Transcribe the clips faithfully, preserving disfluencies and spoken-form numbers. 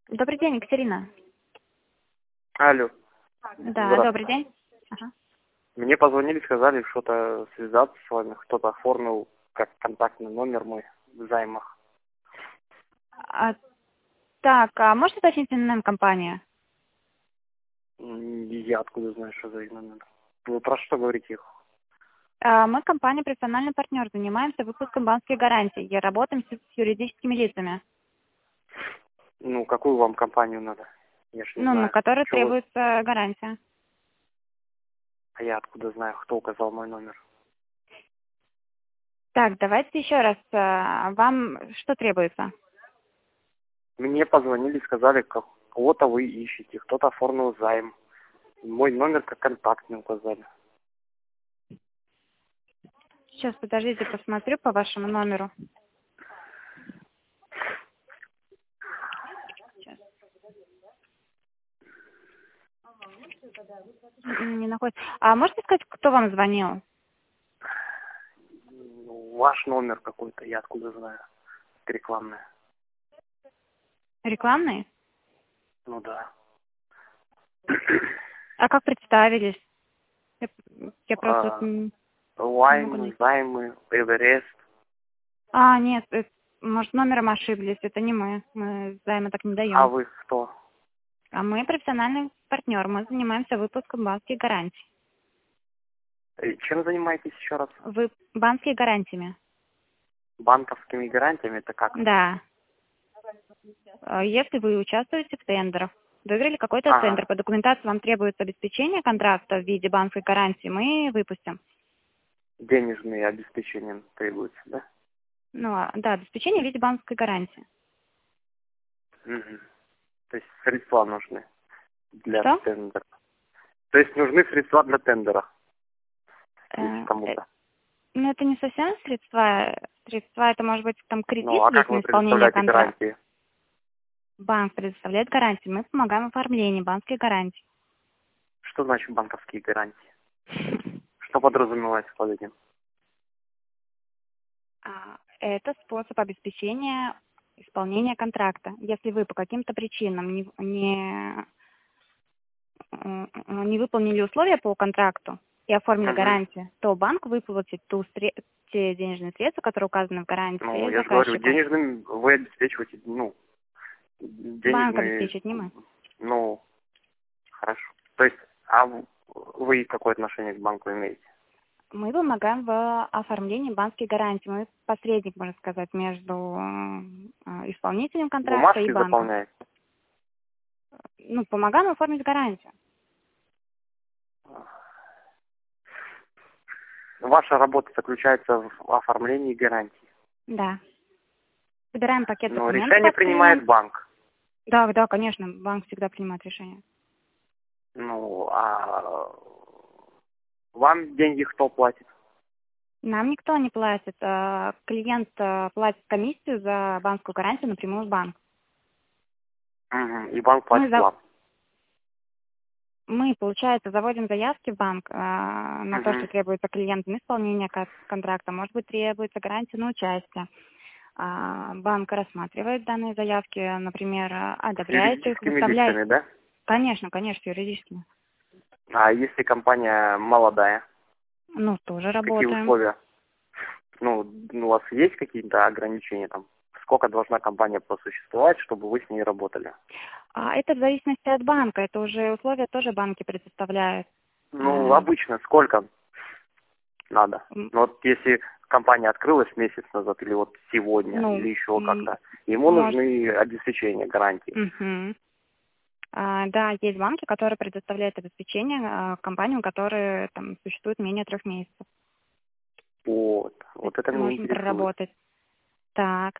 Добрый день, Екатерина. Алло, Да, добрый здравствуйте. день. Ага. Мне позвонили, сказали что-то связаться с вами, кто-то оформил как контактный номер мой в займах. А, так, а можете уточнить н компания? М, и Я откуда знаю, что за их номер? Вы про что говорите их? А, мы компания «Профессиональный партнер», занимаемся выпуском банковских гарантий и работаем с, с юридическими лицами, Ну, какую вам компанию надо? Я ж не ну, на знаю. которые Что вы? требуется гарантия. А я откуда знаю, кто указал мой номер? Так, давайте еще раз. а, Вам что требуется? Мне позвонили, сказали, как кого-то вы ищете, кто-то оформил займ. Мой номер как контактный указали. Сейчас, подождите, посмотрю по вашему номеру. Сейчас. М, Не находится. А можете сказать, кто вам звонил? Ну, ваш номер какой-то, я откуда знаю. Рекламный. Рекламный? Ну да. А как представились? Я, я просто вот А, м, не могу Лайм, найти. займы, Эверест. А, нет, э, может, номером ошиблись, это не мы. Мы займы так не А даем. вы кто? А мы профессиональный партнер, мы занимаемся выпуском банковских гарантий. Э, Чем занимаетесь еще раз? Вы банковскими гарантиями? Банковскими гарантиями это как? Да. А если вы участвуете в тендерах, выиграли какой-то Ага. тендер, по документации вам требуется обеспечение контракта в виде банковской гарантии, мы выпустим. Денежные обеспечения требуются, да? Ну, а, да, обеспечение в виде банковской гарантии. Мгм. То есть средства нужны для Что? тендера. То есть нужны средства для тендера, если Э, э, кому-то. ну, это не совсем средства. Средства, это может быть там Ну, кредит а есть как на вы исполнение предоставляете контракта. гарантии? Банк предоставляет гарантии, мы помогаем в оформлении банковских гарантий. Что значит банковские гарантии? Что подразумевается под этим? А, Это способ обеспечения исполнения контракта. Если вы по каким-то причинам не, не, м, не выполнили условия по контракту и оформили Угу. гарантию, то банк выплатит ту сре- те денежные средства, которые указаны в Ну, гарантии я же говорю, заказчику. денежным вы обеспечиваете, ну, Банк денежные, обеспечит, не мы. ну, хорошо. То есть, а в- вы какое отношение к банку имеете? Мы помогаем в оформлении банковских гарантий. Мы посредник, можно сказать, между э, исполнителем контракта и Бумажки банком. заполняете? Ну, помогаем оформить гарантию. Ваша работа заключается в оформлении гарантии. Да. Собираем пакет Но документов решение от принимает клиента. банк. Да, да, конечно, банк всегда принимает решение. Ну, а вам деньги кто платит? Нам никто не платит. а Клиент а, платит комиссию за банковскую гарантию напрямую в банк. Мгм. И банк Мы, платит за... вам. мы, получается, заводим заявки в банк а, на то, что Мгм. требуется клиентам исполнения ка- контракта. Может быть, требуется гарантия на участие. А, Банк рассматривает данные заявки, например, С одобряет их, юридическими выставляет. лицами, да? Конечно, конечно, юридически. А если компания молодая, Ну, тоже какие работаем. условия? Ну, у вас есть какие-то ограничения там? Сколько должна компания просуществовать, чтобы вы с ней работали? А это в зависимости от банка. Это уже условия тоже банки предоставляют. Ну, А, обычно сколько надо? м, Ну, вот если компания открылась месяц назад, или вот сегодня, Ну, или еще м, как-то, ему может. нужны обеспечения, гарантии. Мгм. А, да, есть банки, которые предоставляют обеспечение а, компаниям, которые там существуют менее трех месяцев. Вот. То есть Вот это это меня можно интересует. проработать. Так,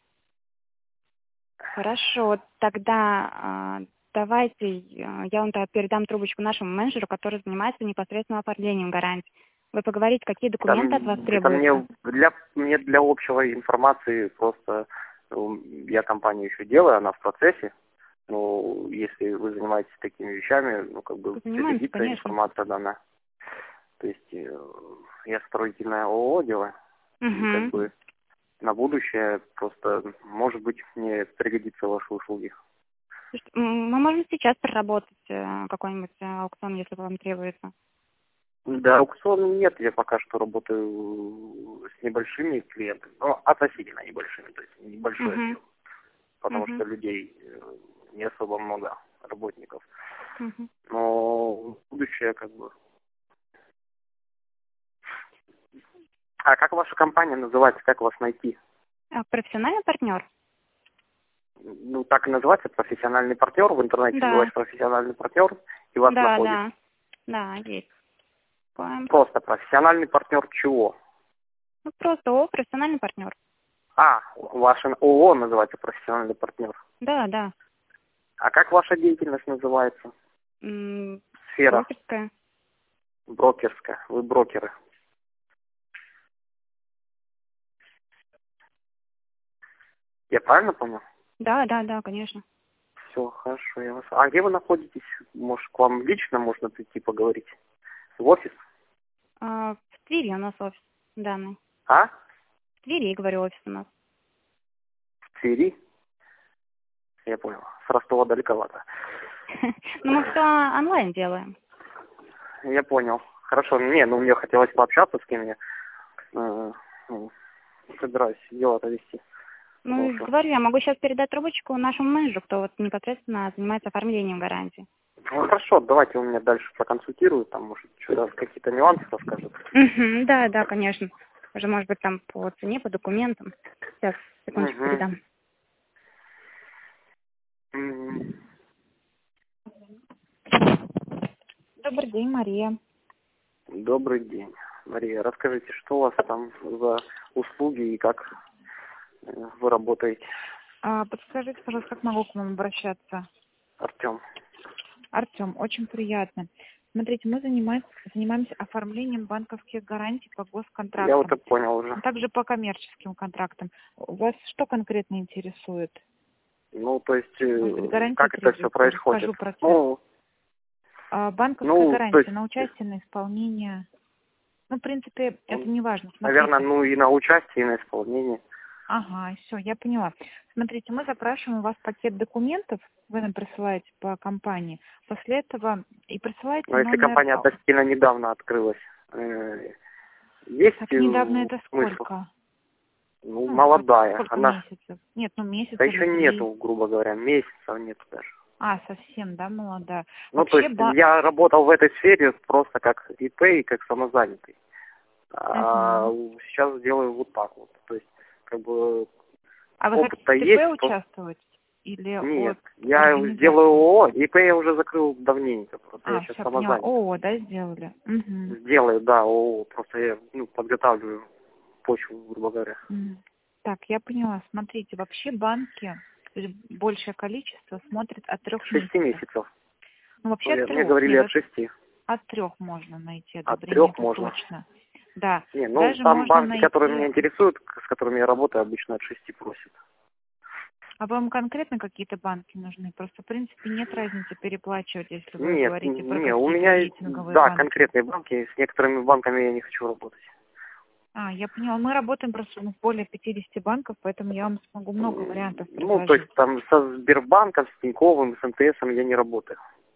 хорошо. Тогда а, давайте а, я вам тогда передам трубочку нашему менеджеру, который занимается непосредственно оформлением гарантий. Вы поговорите, какие документы от вас Там, это требуются. мне для, мне для общей информации просто, ну, я компанию еще делаю, она в процессе. Ну, если вы занимаетесь такими вещами, ну, как бы Занимаемся, пригодится конечно. информация дана. То есть э, я строительное ООО делаю, и как Угу. бы на будущее просто, может быть, мне пригодятся ваши услуги. Мы можем сейчас проработать э, какой-нибудь э, аукцион, если вам требуется. Да, аукцион нет, я пока что работаю с небольшими клиентами, но относительно небольшими, то есть небольшой Угу. объем, потому Угу. что людей э, не особо много, работников. Угу. Но будущее как бы... А как ваша компания называется, как вас найти? А, профессиональный партнер? Ну, так и называется, профессиональный партнер, в интернете Да. называется профессиональный партнер, и вас Да, находит. да. Да, есть. Такое. Просто профессиональный партнер чего? Ну, просто О, профессиональный партнер. А, ваше ООО называется профессиональный партнер. Да, да. А как ваша деятельность называется? М, Сфера Брокерская. брокерская. Вы брокеры. Я правильно понял? Да, да, да, конечно. Все, хорошо, я вас... А где вы находитесь? Может, к вам лично можно прийти поговорить? В офис? А, в Твери у нас офис данный. А? В Твери, говорю, офис у нас. В Твери? Я понял. С Ростова далековато. Ну, мы все онлайн делаем. Я понял. Хорошо. Не, ну мне хотелось пообщаться с кем я э, ну, собираюсь дела-то вести. Ну, Хорошо. говорю, я могу сейчас передать трубочку нашему менеджеру, кто вот непосредственно занимается оформлением гарантии. Ну хорошо, давайте он меня дальше проконсультирует, там, может, что-то какие-то нюансы расскажет. Угу, да, да, конечно. Уже, может быть, там по цене, по документам. Сейчас, секундочку, Угу. передам. М, Добрый день, Мария. Добрый день, Мария. Расскажите, что у вас там за услуги и как э, вы работаете? А, подскажите, пожалуйста, как могу к вам обращаться? Артем. Артем, очень приятно. Смотрите, мы занимаемся, занимаемся оформлением банковских гарантий по госконтрактам, Я вот это понял уже. а также по коммерческим контрактам. Вас что конкретно интересует? Ну, то есть, Может быть, э, гарантии как это все требуются? происходит? Расскажу процесс. Ну, А, банковская ну, то гарантия есть, на участие, на исполнение. Ну, в принципе, это ну, не важно. наверное, ну и на участие, и на исполнение. Ага, все, я поняла. Смотрите, мы запрашиваем у вас пакет документов, вы нам присылаете по компании. После этого и присылаете Но если номер... компания относительно недавно открылась, э, есть Так э, недавно это смысл? сколько? Ну, Ну, молодая. сколько Она, месяцев? Нет, ну месяц да или еще три. нету, грубо говоря, месяца нету даже. А, совсем, да, молодая. Ну, то Вообще, есть ба... я работал в этой сфере просто как ИП и как самозанятый. А Мгм. сейчас делаю вот так вот. То есть, как бы, А вы хотите опыт-то в ТП есть. то- участвовать? Или Нет, от я организации? сделаю ООО, ИП я уже закрыл давненько, просто я А, сейчас все, поняла. самозанятый. О, да, сделали. Угу. Сделаю, да, ООО, просто я ну, подготавливаю почву, грубо говоря. Так, я поняла. Смотрите, вообще банки, то есть большее количество смотрят от трех Шести месяцев. месяцев. Ну, вообще от Мне мне трех. говорили Нет, от шести. от трех можно найти От одобрение, трех это можно. точно. Да. Не, ну Даже там можно банки, которые меня найти... интересуют, с которыми я работаю, обычно от шести просят. А вам конкретно какие-то банки нужны? Просто, в принципе, нет разницы переплачивать, если вы Нет, говорите про не, у какие-то меня, есть, рейтинговые да, банки. конкретные банки, с некоторыми банками я не хочу работать. А, я поняла. Мы работаем просто ну, в более пятидесяти банков, поэтому я вам смогу много вариантов Ну, предложить. то есть там со Сбербанком, с Тиньковым, с МТСом я не работаю.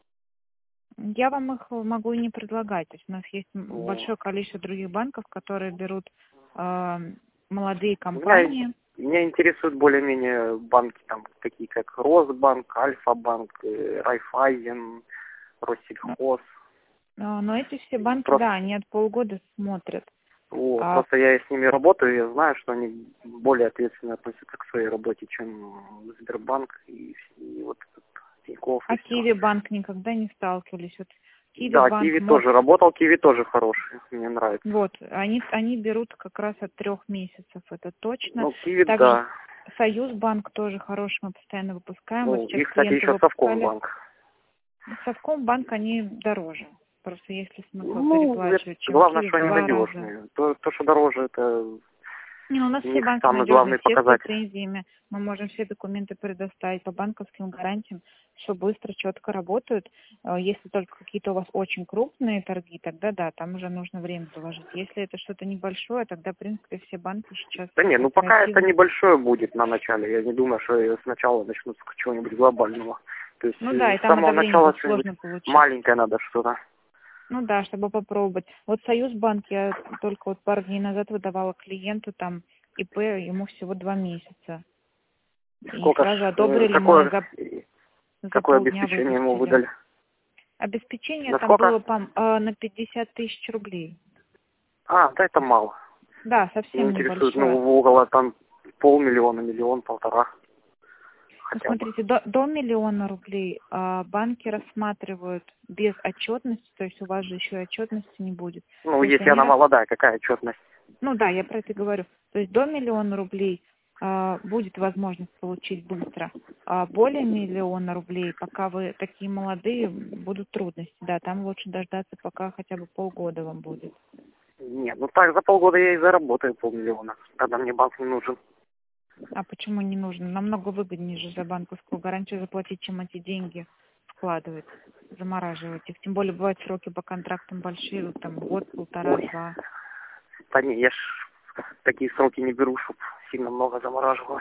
Я вам их могу и не предлагать. То есть у нас есть м, Вот. большое количество других банков, которые берут э, молодые Меня, компании. меня интересуют более-менее банки, там, такие как Росбанк, Альфа-банк, э, Райфайзен, Россельхоз. Но, но эти все банки, Просто, да, они от полгода смотрят. вот, А, просто я с ними работаю, я знаю, что они более ответственно относятся к своей работе, чем Сбербанк и, и вот этот Тинькофф а и все. Киви банк никогда не сталкивались. Вот Киви Да, банк, Киви мог... тоже работал, Киви тоже хороший, мне нравится. вот, они, они берут как раз от трех месяцев, это точно. Ну, Киви, Также да. Союзбанк тоже хороший, мы постоянно выпускаем. Ну, Вот сейчас и, кстати, клиенты еще выпускали. Совкомбанк. Совкомбанк, они дороже. Просто если смысл Ну, переплачивать, это, чем главное, Киев что они два раза. надежные. То, то, что дороже, это Не, ну, у нас у все них банки самый главный надежные, все с показатель. лицензиями. Мы можем все документы предоставить по банковским гарантиям. Все быстро, четко работают. Э, Если только какие-то у вас очень крупные торги, тогда да, там уже нужно время положить. Если это что-то небольшое, тогда, в принципе, все банки сейчас Да не, ну пока это оперативно. небольшое будет на начале. Я не думаю, что сначала начнут с чего-нибудь глобального. То есть Ну э, да, и с там самого начала одобрение что-нибудь сложно получить. маленькое надо что-то. Ну да, чтобы попробовать. Вот Союзбанк я только вот пару дней назад выдавала клиенту там ИП, ему всего два месяца. И Сколько ж, сразу э, одобрили, мы какое, за, за какое полдня обеспечение ему выпустили. выдали? Обеспечение На там было сколько? пом- э, на пятьдесят тысяч рублей. А, да это мало. Да, Меня совсем интересует, небольшое. ну, около там полмиллиона, миллион, полтора. Ну, Хотя бы. смотрите, до, до миллиона рублей а, банки рассматривают без отчетности, то есть у вас же еще и отчетности не будет. Ну, То есть если они она рас- молодая, какая отчетность? Ну да, я про это и говорю. То есть до миллиона рублей а, будет возможность получить быстро. А более миллиона рублей, пока вы такие молодые, будут трудности. Да, там лучше дождаться, пока хотя бы полгода вам будет. Нет, ну так за полгода я и заработаю полмиллиона. Тогда мне банк не нужен. А почему не нужно? Намного выгоднее же за банковскую гарантию заплатить, чем эти деньги вкладывать, замораживать их. Тем более бывают сроки по контрактам большие, вот там год, полтора, Ой, два. да не, я ж такие сроки не беру, чтобы сильно много замораживалось.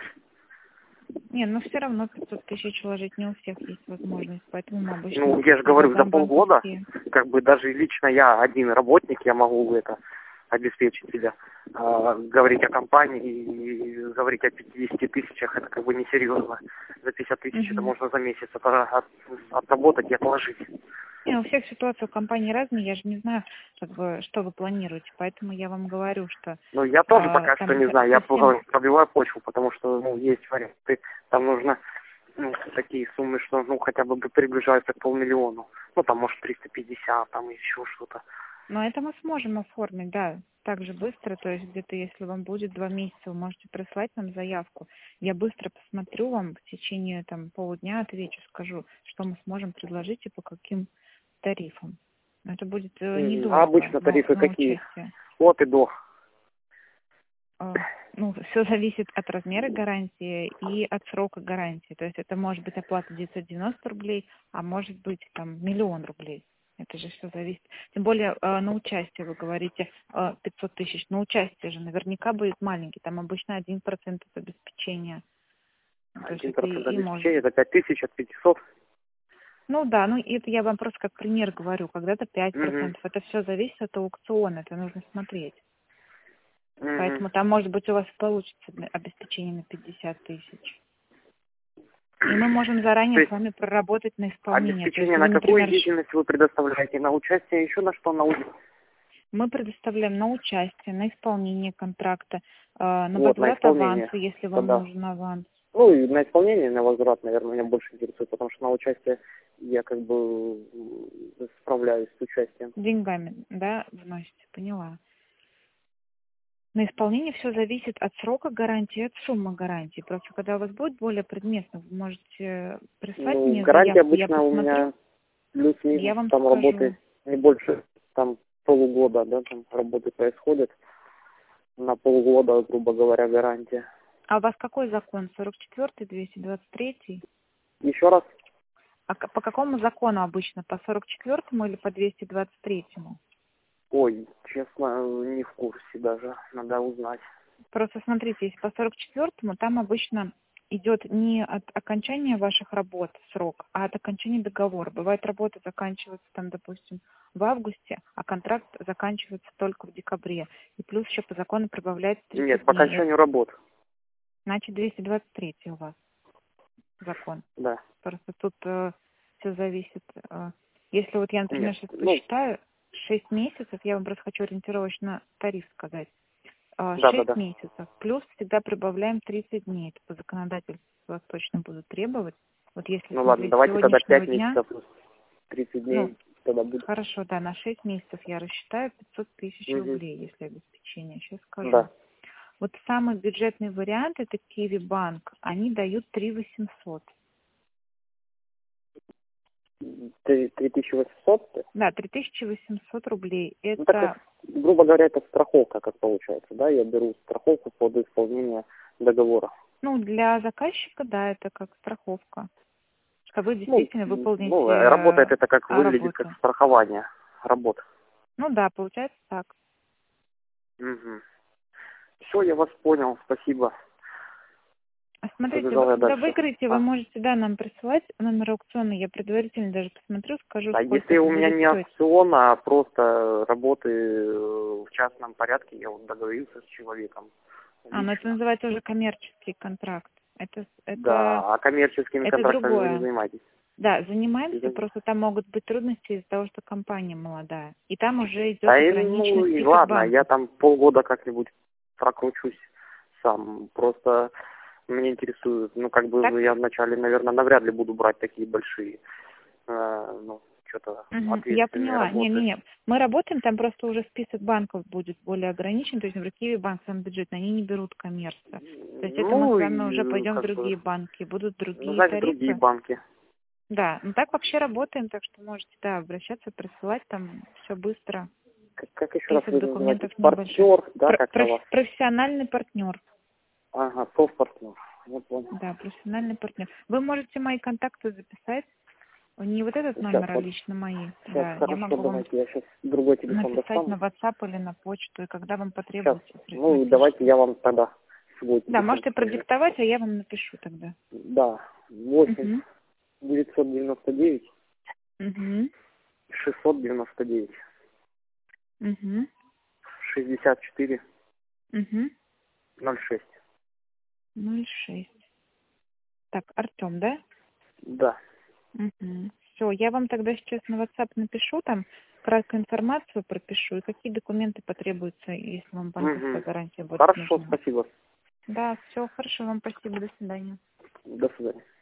Не, но все равно пятьсот тысяч вложить не у всех есть возможность, поэтому мы обычно Ну, я же говорю, за предлагаем полгода, банковские. как бы даже лично я один работник, я могу это обеспечить себя. А, говорить о компании и говорить о пятидесяти тысячах, это как бы несерьезно. За пятьдесят тысяч это Мгм. можно за месяц это от- отработать и отложить. Не, у всех ситуации у компании разные, я же не знаю, как бы, что вы планируете, поэтому я вам говорю, что Ну, я тоже а, пока что там не со- знаю, я совсем... говорю, пробиваю почву, потому что, ну, есть варианты, там нужно, ну, такие суммы, что, ну, хотя бы приближаются к полмиллиону. Ну, там, может, триста пятьдесят, там, еще что-то. Но это мы сможем оформить, да, так же быстро, то есть где-то, если вам будет два месяца, вы можете прислать нам заявку. Я быстро посмотрю вам, в течение там полудня отвечу, скажу, что мы сможем предложить и по каким тарифам. Но это будет э, М, А недорого обычно на, тарифы на какие? участие. От и до. А, Ну, все зависит от размера гарантии и от срока гарантии. То есть это может быть оплата девятьсот девяносто рублей, а может быть там миллион рублей. Это же все зависит. Тем более э, на участие вы говорите э, пятьсот тысяч. На участие же наверняка будет маленький. Там обычно один процент от обеспечения. То есть Один это и, процент и может обеспечения, быть. это пять тысяч от пятисот. Ну да, ну это я вам просто как пример говорю. Когда-то пять Угу. процентов. Это все зависит от аукциона. Это нужно смотреть. Угу. Поэтому там, может быть, у вас получится на- обеспечение на пятьдесят тысяч. И мы можем То заранее с есть вами проработать на исполнение. То есть обеспечение вы, на какую например, ш- деятельность вы предоставляете? На участие, еще на что? На у- мы предоставляем на участие, на исполнение контракта, э, на Вот, на возврат исполнение. аванса, если вам Да-да. нужен аванс. Ну, и на исполнение, на возврат, наверное, меня больше интересует, потому что на участие я как бы м, справляюсь с участием. Деньгами, да, вносите, поняла. На исполнение все зависит от срока гарантии, от суммы гарантии. Просто когда у вас будет более предметно, вы можете прислать Ну, мне гарантия заявку, я обычно у посмотрю, меня плюс-минус, я вам там скажу. работы не больше, там полугода, да, там работы происходят. На полгода, грубо говоря, гарантия. А у вас какой закон? сорок четвёртый, двести двадцать третий? Еще раз? А к- по какому закону обычно? По сорок четвёртому или по двести двадцать третьему? Ой, честно, не в курсе даже, надо узнать. Просто смотрите, если по сорок четвёртому, там обычно идет не от окончания ваших работ срок, а от окончания договора. Бывает, работа заканчивается там, допустим, в августе, а контракт заканчивается только в декабре. И плюс еще по закону прибавляется Нет, тридцать по дней. окончанию работ, Значит, двести двадцать третий у вас закон. да. Просто тут все зависит. э, если вот я, например, Нет, сейчас ну, посчитаю, шесть месяцев, я вам просто хочу ориентировочно тариф сказать. А, шесть да-да-да. месяцев, плюс всегда прибавляем тридцать дней. Это по законодательству вас точно будут требовать. Вот если Ну ладно, смотреть с давайте тогда сегодняшнего пять дня, месяцев плюс тридцать ну, дней тогда будет. хорошо, да, на шесть месяцев я рассчитаю пятьсот тысяч Угу. рублей, если обеспечение. Сейчас скажу. Да. Вот самый бюджетный вариант, это Киви Банк, они дают три восемьсот. Три тысячи восемьсот? Да, три тысячи восемьсот рублей. Ну так, Это, грубо говоря, это страховка, как получается, да? Я беру страховку под исполнение договора. ну, для заказчика, да, это как страховка. Что вы Ну, действительно выполните ну, работает э, это как выглядит, работу. как страхование работ. Ну да, получается так. Угу. Все, я вас понял, спасибо. А смотрите, Побежал вы я когда дальше. выиграете, вы А. можете, да, нам присылать номер аукциона, я предварительно даже посмотрю, скажу, А сколько если это у меня будет не стоить. аукцион, а просто работы э, в частном порядке, я вот договорился с человеком. А, ну это лично. называется уже коммерческий контракт. Это, это, Да, а коммерческими это контрактами вы не другое. занимаетесь? Да, занимаемся, Извините. просто там могут быть трудности из-за того, что компания молодая. И там уже идет А и, ограниченный ну и список ладно, банков. я там полгода как-нибудь прокручусь сам. Просто меня интересует, ну как бы Так? я вначале, наверное, навряд ли буду брать такие большие, э, ну, что-то Мгм, я ответственные поняла. работы. Не-не-не. Мы работаем, там просто уже список банков будет более ограничен. То есть, например, Киевбанк, сам бюджетный, они не берут коммерцию. То есть это мы с Ну вами уже и пойдем в как другие бы, банки, будут ну, другие значит, другие тарифы. банки. Да, ну так вообще работаем, так что можете, да, обращаться, присылать там все быстро. Как, как еще раз Список вы документов называете? небольшой. Партнер, да, Про- как-то у вас? проф- профессиональный партнер. Ага, софт-партнер. Я понял. Да, профессиональный партнер. Вы можете мои контакты записать. Не вот этот Сейчас, номер, а вот, лично мои. сейчас, Да, я хорошо, могу вам давайте, я сейчас другой телефон написать на достану. WhatsApp или на почту, и когда вам Сейчас, потребуется, при- ну, напишите. давайте я вам тогда свой Да, телефон можете скажу. продиктовать, а я вам напишу тогда. Да, восемь Угу. девятьсот девяносто девять Угу. шестьсот девяносто девять Угу. шестьдесят четыре Угу. ноль шесть. ноль шесть. Так, Артем, да? Да. Угу. Все, я вам тогда сейчас на WhatsApp напишу, там краткую информацию пропишу, и какие документы потребуются, если вам банковская Угу. гарантия будет Хорошо, нужна. спасибо. Да, все, хорошо, вам спасибо, до свидания. До свидания.